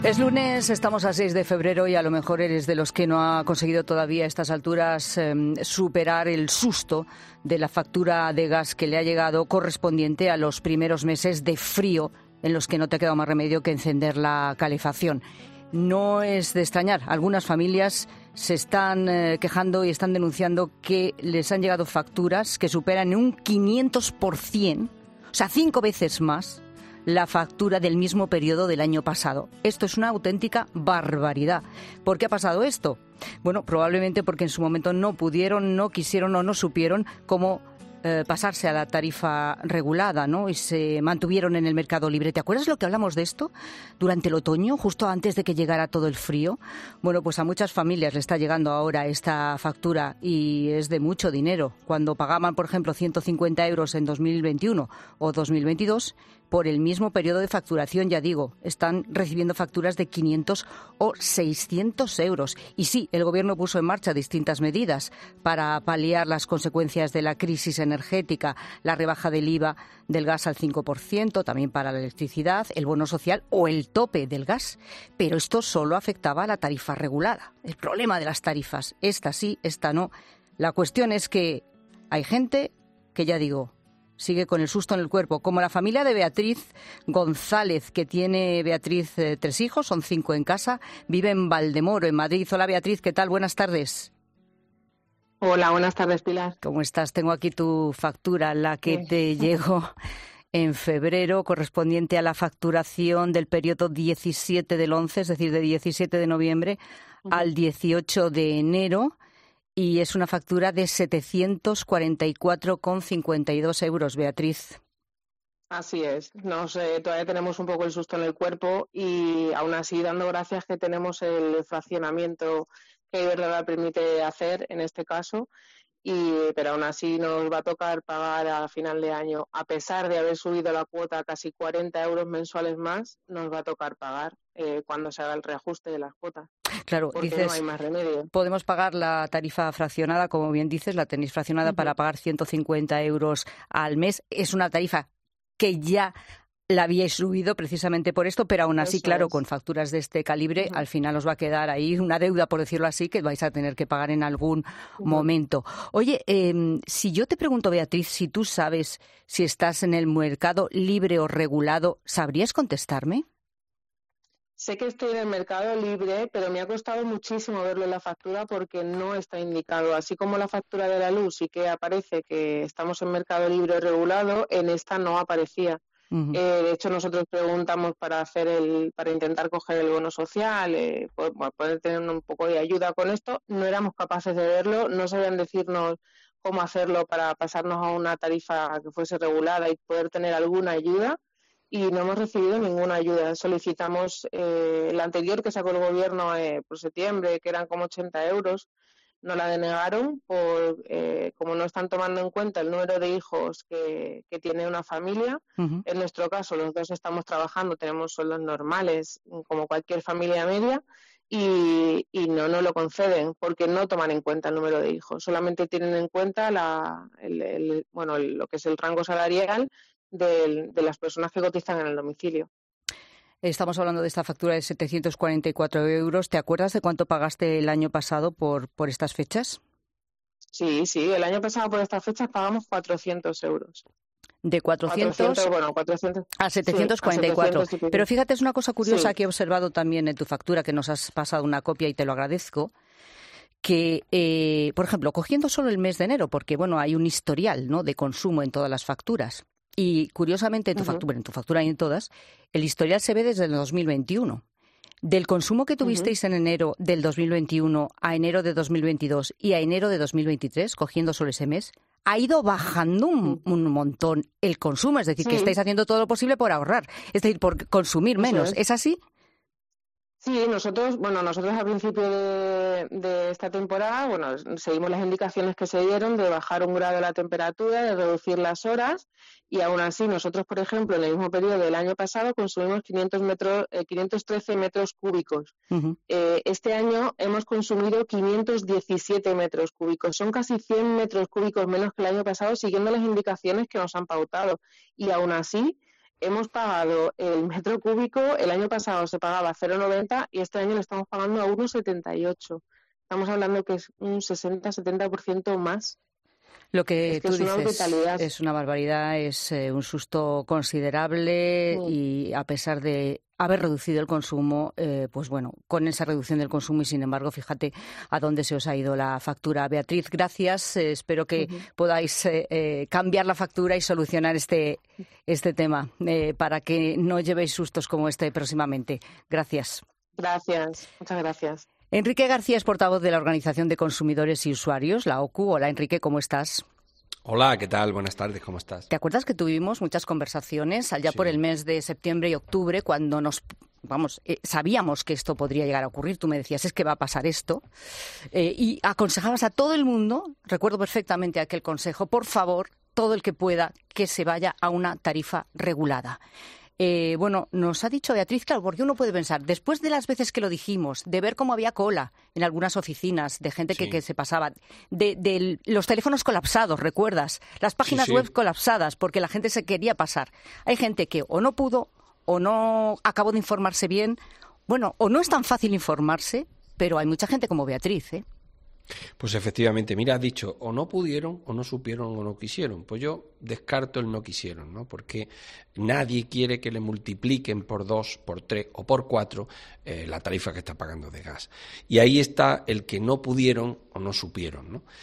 Es lunes, estamos a 6 de febrero y a lo mejor eres de los que no ha conseguido todavía a estas alturas superar el susto de la factura de gas que le ha llegado correspondiente a los primeros meses de frío en los que no te ha quedado más remedio que encender la calefacción. No es de extrañar, algunas familias se están quejando y están denunciando que les han llegado facturas que superan en un 500%, o sea, 5 veces más, la factura del mismo periodo del año pasado. Esto es una auténtica barbaridad. ¿Por qué ha pasado esto? Bueno, probablemente porque en su momento no pudieron, no quisieron o no supieron cómo pasarse a la tarifa regulada, ¿no? Y se mantuvieron en el mercado libre. ¿Te acuerdas lo que hablamos de esto durante el otoño, justo antes de que llegara todo el frío? Bueno, pues a muchas familias le está llegando ahora esta factura y es de mucho dinero. Cuando pagaban, por ejemplo, 150 euros en 2021 o 2022, por el mismo periodo de facturación, ya digo, están recibiendo facturas de 500 o 600 euros. Y sí, el Gobierno puso en marcha distintas medidas para paliar las consecuencias de la crisis energética, la rebaja del IVA del gas al 5%, también para la electricidad, el bono social o el tope del gas. Pero esto solo afectaba a la tarifa regulada. El problema de las tarifas, esta sí, esta no. La cuestión es que hay gente que, ya digo, sigue con el susto en el cuerpo, como la familia de Beatriz González, que tiene Beatriz 3 hijos, son 5 en casa, vive en Valdemoro, en Madrid. Hola Beatriz, ¿qué tal? Buenas tardes. Hola, buenas tardes, Pilar. ¿Cómo estás? Tengo aquí tu factura, la que te llegó en febrero, correspondiente a la facturación del periodo 17 del 11, es decir, de 17 de noviembre al 18 de enero. Y es una factura de 744,52 euros, Beatriz. Así es. Todavía tenemos un poco el susto en el cuerpo y aún así dando gracias que tenemos el fraccionamiento que Iberdrola permite hacer en este caso, pero aún así nos va a tocar pagar a final de año. A pesar de haber subido la cuota a casi 40 euros mensuales más, nos va a tocar pagar cuando se haga el reajuste de las cuotas. Claro, porque dices, no hay más remedio. Podemos pagar la tarifa fraccionada, como bien dices, la tenéis fraccionada para pagar 150 euros al mes. Es una tarifa que ya la habíais subido precisamente por esto, pero aún así, claro, con facturas de este calibre, al final os va a quedar ahí una deuda, por decirlo así, que vais a tener que pagar en algún momento. Oye, si yo te pregunto, Beatriz, si tú sabes si estás en el mercado libre o regulado, ¿sabrías contestarme? Sé que estoy en el mercado libre, pero me ha costado muchísimo verlo en la factura porque no está indicado. Así como la factura de la luz sí que aparece que estamos en mercado libre o regulado, en esta no aparecía. De hecho, nosotros preguntamos para intentar coger el bono social, poder tener un poco de ayuda con esto. No éramos capaces de verlo, no sabían decirnos cómo hacerlo para pasarnos a una tarifa que fuese regulada y poder tener alguna ayuda. Y no hemos recibido ninguna ayuda. Solicitamos la anterior que sacó el Gobierno por septiembre, que eran como 80 euros, nos la denegaron como no están tomando en cuenta el número de hijos que tiene una familia. En nuestro caso, los dos estamos trabajando, tenemos sueldos normales, como cualquier familia media, y no nos lo conceden porque no toman en cuenta el número de hijos. Solamente tienen en cuenta lo que es el rango salarial de las personas que cotizan en el domicilio. Estamos hablando de esta factura de 744 euros. ¿Te acuerdas de cuánto pagaste el año pasado por estas fechas? Sí, el año pasado por estas fechas pagamos 400 euros. De 400 a 744. Sí, Pero fíjate, es una cosa curiosa que he observado también en tu factura, que nos has pasado una copia y te lo agradezco, que, por ejemplo, cogiendo solo el mes de enero, porque bueno, hay un historial, ¿no?, de consumo en todas las facturas. Y curiosamente en tu factura y en todas, el historial se ve desde el 2021. Del consumo que tuvisteis en enero del 2021 a enero de 2022 y a enero de 2023, cogiendo solo ese mes, ha ido bajando un montón el consumo. Es decir, que estáis haciendo todo lo posible por ahorrar, es decir, por consumir menos. ¿Es así? Sí, nosotros al principio de esta temporada, seguimos las indicaciones que se dieron de bajar 1 grado la temperatura, de reducir las horas, y aún así nosotros, por ejemplo, en el mismo periodo del año pasado consumimos 513 metros cúbicos. Este año hemos consumido 517 metros cúbicos. Son casi 100 metros cúbicos menos que el año pasado, siguiendo las indicaciones que nos han pautado. Y aún así, hemos pagado el metro cúbico, el año pasado se pagaba 0,90 y este año lo estamos pagando a 1,78. Estamos hablando que es un 60-70% más. Lo que tú dices brutalidad. es una barbaridad, es un susto considerable y a pesar de haber reducido el consumo, pues bueno, con esa reducción del consumo y sin embargo, fíjate a dónde se os ha ido la factura. Beatriz, gracias. Espero que podáis cambiar la factura y solucionar este tema para que no llevéis sustos como este próximamente. Gracias. Gracias, muchas gracias. Enrique García es portavoz de la Organización de Consumidores y Usuarios, la OCU. Hola, Enrique, ¿cómo estás? Hola, ¿qué tal? Buenas tardes, ¿cómo estás? ¿Te acuerdas que tuvimos muchas conversaciones allá por el mes de septiembre y octubre cuando sabíamos que esto podría llegar a ocurrir? Tú me decías, es que va a pasar esto. Y aconsejabas a todo el mundo, recuerdo perfectamente aquel consejo, por favor, todo el que pueda, que se vaya a una tarifa regulada. Bueno, nos ha dicho Beatriz, claro, porque uno puede pensar, después de las veces que lo dijimos, de ver cómo había cola en algunas oficinas, de gente que se pasaba, de los teléfonos colapsados, ¿recuerdas? Las páginas web colapsadas, porque la gente se quería pasar. Hay gente que o no pudo, o no acabó de informarse bien, bueno, o no es tan fácil informarse, pero hay mucha gente como Beatriz, ¿eh? Pues efectivamente, mira, has dicho, o no pudieron, o no supieron, o no quisieron. Pues yo descarto el no quisieron, ¿no? Porque nadie quiere que le multipliquen por 2, por 3 o por 4 la tarifa que está pagando de gas. Y ahí está el que no pudieron o no supieron, ¿no?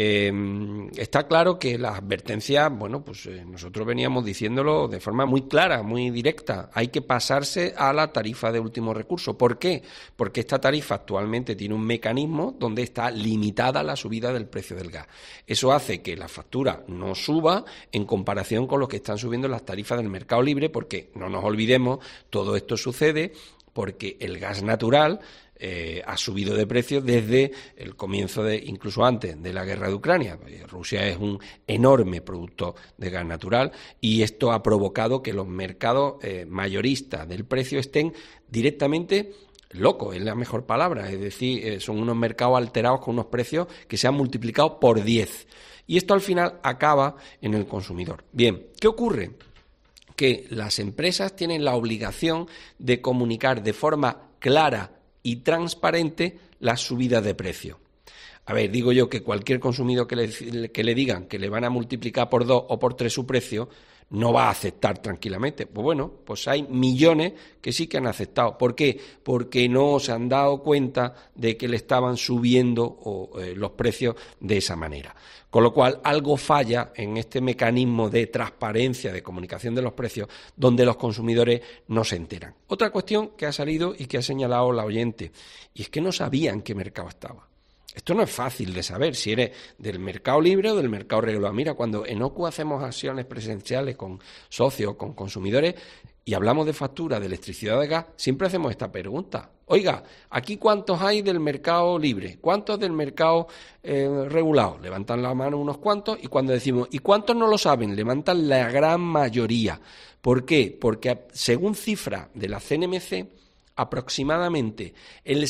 Está claro que las advertencias, bueno, pues nosotros veníamos diciéndolo de forma muy clara, muy directa. Hay que pasarse a la tarifa de último recurso. ¿Por qué? Porque esta tarifa actualmente tiene un mecanismo donde está limitada la subida del precio del gas. Eso hace que la factura no suba en comparación con lo que están subiendo las tarifas del mercado libre, porque no nos olvidemos, todo esto sucede porque el gas natural ha subido de precio desde el comienzo incluso antes de la guerra de Ucrania. Rusia es un enorme productor de gas natural y esto ha provocado que los mercados mayoristas del precio estén directamente locos, es la mejor palabra, es decir, son unos mercados alterados con unos precios que se han multiplicado por 10. Y esto al final acaba en el consumidor. Bien, ¿qué ocurre? Que las empresas tienen la obligación de comunicar de forma clara y transparente las subidas de precio. A ver, digo yo que cualquier consumidor que le digan que le van a multiplicar por 2 o por 3 su precio, no va a aceptar tranquilamente. Pues bueno, pues hay millones que sí que han aceptado. ¿Por qué? Porque no se han dado cuenta de que le estaban subiendo los precios de esa manera. Con lo cual, algo falla en este mecanismo de transparencia, de comunicación de los precios, donde los consumidores no se enteran. Otra cuestión que ha salido y que ha señalado la oyente, y es que no sabían qué mercado estaba. Esto no es fácil de saber si eres del mercado libre o del mercado regulado. Mira, cuando en OCU hacemos acciones presenciales con socios, con consumidores, y hablamos de factura de electricidad o de gas, siempre hacemos esta pregunta. Oiga, ¿aquí cuántos hay del mercado libre? ¿Cuántos del mercado regulado? Levantan la mano unos cuantos y cuando decimos, ¿y cuántos no lo saben? Levantan la gran mayoría. ¿Por qué? Porque según cifra de la CNMC, aproximadamente el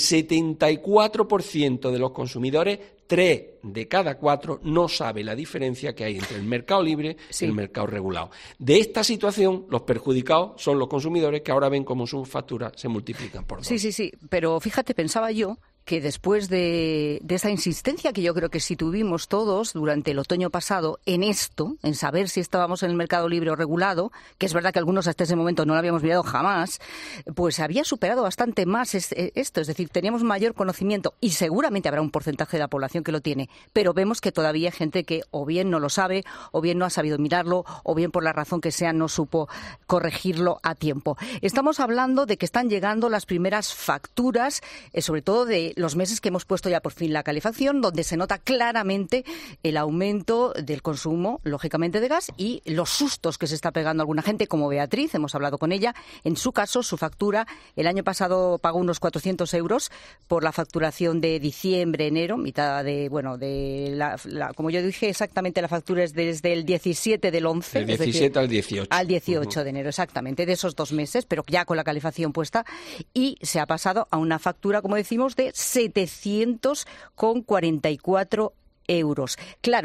74% de los consumidores, 3 de cada 4, no sabe la diferencia que hay entre el mercado libre y el mercado regulado. De esta situación, los perjudicados son los consumidores que ahora ven cómo sus facturas se multiplican por 2. Sí, pero fíjate, pensaba yo que después de esa insistencia que yo creo que sí tuvimos todos durante el otoño pasado en esto, en saber si estábamos en el mercado libre o regulado, que es verdad que algunos hasta ese momento no lo habíamos mirado jamás, pues había superado bastante más esto, es decir, teníamos mayor conocimiento y seguramente habrá un porcentaje de la población que lo tiene, pero vemos que todavía hay gente que o bien no lo sabe, o bien no ha sabido mirarlo, o bien por la razón que sea no supo corregirlo a tiempo. Estamos hablando de que están llegando las primeras facturas, sobre todo de los meses que hemos puesto ya por fin la calefacción, donde se nota claramente el aumento del consumo, lógicamente, de gas y los sustos que se está pegando alguna gente, como Beatriz, hemos hablado con ella. En su caso, su factura, el año pasado pagó unos 400 euros por la facturación de diciembre, enero, mitad de, como yo dije exactamente, la factura es desde el 17 del 11. Del 17 al 18. Al 18 de enero, exactamente, de esos 2 meses, pero ya con la calefacción puesta, y se ha pasado a una factura, como decimos, de 744 euros. Claro,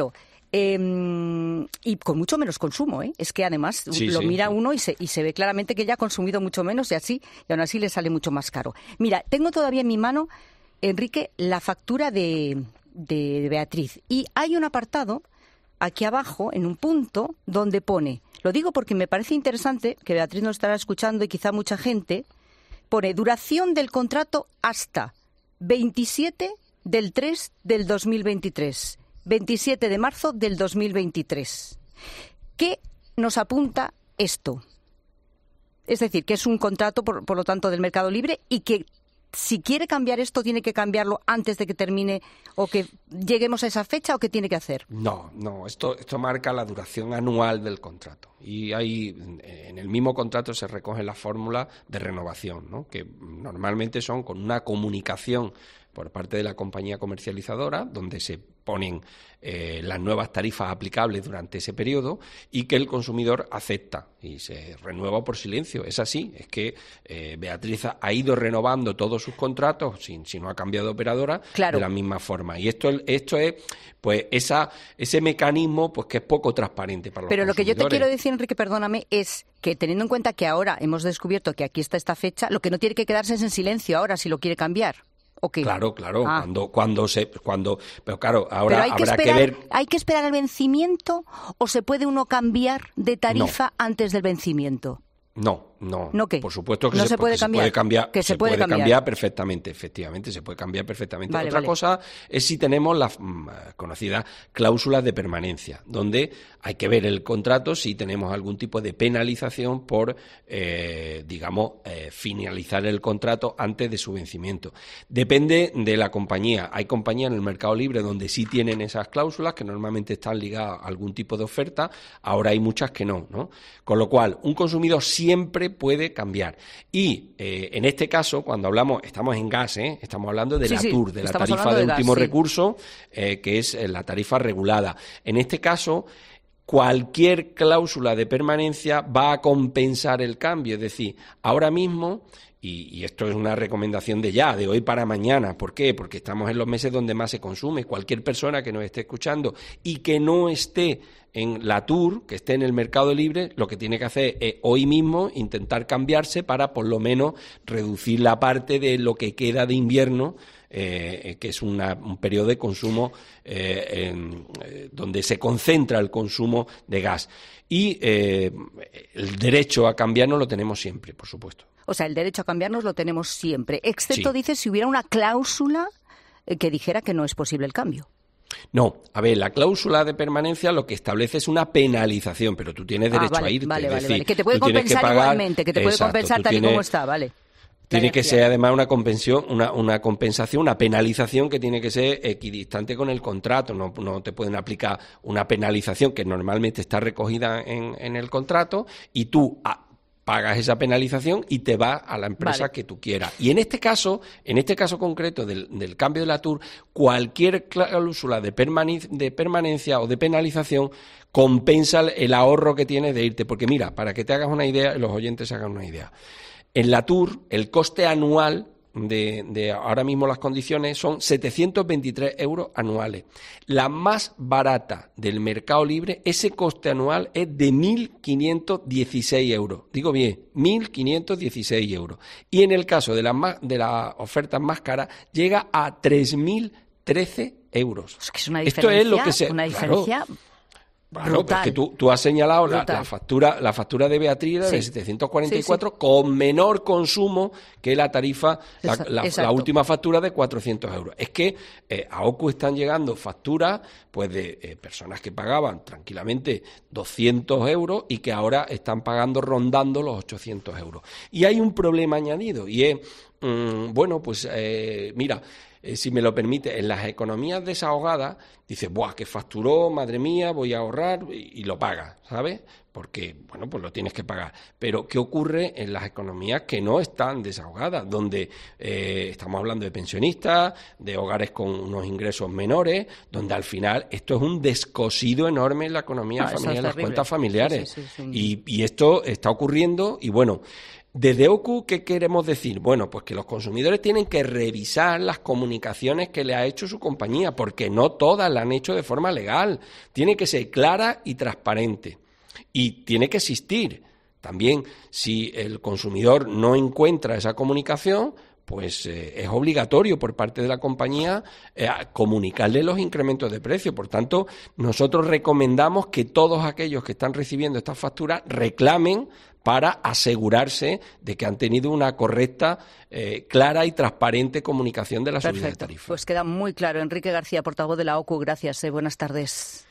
Y con mucho menos consumo, ¿eh? Es que además mira uno y se ve claramente que ella ha consumido mucho menos y aún así le sale mucho más caro. Mira, tengo todavía en mi mano, Enrique, la factura de Beatriz. Y hay un apartado aquí abajo, en un punto, donde pone, lo digo porque me parece interesante, que Beatriz nos estará escuchando y quizá mucha gente, pone duración del contrato hasta 27 del 3 del 2023. 27 de marzo del 2023. ¿Qué nos apunta esto? Es decir, que es un contrato, por lo tanto, del mercado libre y que si quiere cambiar esto, ¿tiene que cambiarlo antes de que termine o que lleguemos a esa fecha o qué tiene que hacer? No, esto marca la duración anual del contrato. Y ahí, en el mismo contrato se recogen las fórmulas de renovación, ¿no? Que normalmente son con una comunicación por parte de la compañía comercializadora, donde se ponen las nuevas tarifas aplicables durante ese periodo y que el consumidor acepta y se renueva por silencio. Es así, es que Beatriz ha ido renovando todos sus contratos si no ha cambiado de operadora, claro, de la misma forma. Y esto es pues ese mecanismo pues que es poco transparente para los consumidores. Pero lo que yo te quiero decir, Enrique, perdóname, es que teniendo en cuenta que ahora hemos descubierto que aquí está esta fecha, lo que no tiene que quedarse es en silencio ahora si lo quiere cambiar. Okay. Claro, pero claro, ahora habrá que ver. ¿Hay que esperar el vencimiento o se puede uno cambiar de tarifa antes del vencimiento? No, por supuesto que no se puede cambiar. Se puede cambiar perfectamente, efectivamente, se puede cambiar perfectamente. Otra cosa es si tenemos las conocidas cláusulas de permanencia, donde hay que ver el contrato si tenemos algún tipo de penalización por, finalizar el contrato antes de su vencimiento. Depende de la compañía. Hay compañías en el mercado libre donde sí tienen esas cláusulas, que normalmente están ligadas a algún tipo de oferta. Ahora hay muchas que no. Con lo cual, un consumidor siempre puede cambiar. Y en este caso, cuando estamos en gas, estamos hablando de la TUR, de la tarifa de último recurso, que es la tarifa regulada. En este caso, cualquier cláusula de permanencia va a compensar el cambio. Es decir, ahora mismo, y esto es una recomendación de hoy para mañana. ¿Por qué? Porque estamos en los meses donde más se consume. Cualquier persona que nos esté escuchando y que no esté en la TUR, que esté en el mercado libre, lo que tiene que hacer es hoy mismo intentar cambiarse para por lo menos reducir la parte de lo que queda de invierno, que es un periodo de consumo donde se concentra el consumo de gas. Y el derecho a cambiarnos lo tenemos siempre, por supuesto. O sea, el derecho a cambiarnos lo tenemos siempre, excepto, dice, si hubiera una cláusula que dijera que no es posible el cambio. No, a ver, la cláusula de permanencia lo que establece es una penalización, pero tú tienes derecho a irte. Vale. Que te puede compensar igualmente, que te puede compensar tal y como está, vale. Tiene que ser además una compensación, una penalización que tiene que ser equidistante con el contrato. No te pueden aplicar una penalización que normalmente está recogida en el contrato y tú pagas esa penalización y te vas a la empresa que tú quieras. Y en este caso concreto del cambio de la TUR, cualquier cláusula de permanencia o de penalización compensa el ahorro que tienes de irte. Porque mira, para que te hagas una idea y los oyentes se hagan una idea, en la TUR el coste anual de ahora mismo las condiciones son 723 euros anuales. La más barata del mercado libre, ese coste anual es de 1.516 euros. Digo bien, 1.516 euros. Y en el caso de las ofertas más caras, llega a 3.013 euros. Es que es una diferencia, esto es lo que una diferencia... Claro, porque tú has señalado la factura de Beatriz de 744 con menor consumo que la tarifa, la última factura de 400 euros. Es que a OCU están llegando facturas pues de personas que pagaban tranquilamente 200 euros y que ahora están pagando rondando los 800 euros. Y hay un problema añadido y es, mira... si me lo permite, en las economías desahogadas, dices, ¡buah, que facturó, madre mía, voy a ahorrar! Y lo pagas, ¿sabes? Porque, pues lo tienes que pagar. Pero, ¿qué ocurre en las economías que no están desahogadas? Donde estamos hablando de pensionistas, de hogares con unos ingresos menores, donde al final esto es un descosido enorme en la economía familiar, en las cuentas familiares. Sí. Y esto está ocurriendo y, bueno... Desde OCU, ¿qué queremos decir? Bueno, pues que los consumidores tienen que revisar las comunicaciones que le ha hecho su compañía, porque no todas la han hecho de forma legal. Tiene que ser clara y transparente. Y tiene que existir. También, si el consumidor no encuentra esa comunicación, pues es obligatorio por parte de la compañía comunicarle los incrementos de precio. Por tanto, nosotros recomendamos que todos aquellos que están recibiendo estas facturas reclamen para asegurarse de que han tenido una correcta, clara y transparente comunicación de la subida de tarifa. Pues queda muy claro. Enrique García, portavoz de la OCU, gracias. Buenas tardes.